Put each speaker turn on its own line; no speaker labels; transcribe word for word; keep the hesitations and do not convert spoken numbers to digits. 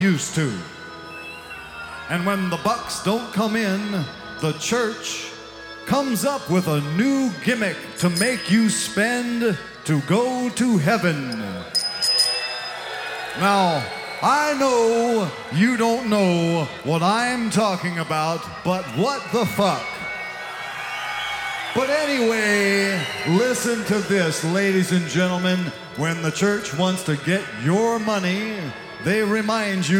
used to. And when the bucks don't come in, the church comes up with a new gimmick to make you spend to go to heaven. Now, I know you don't know what I'm talking about, but what the fuck? But anyway, listen to this, ladies and gentlemen. When the church wants to get your money, they remind you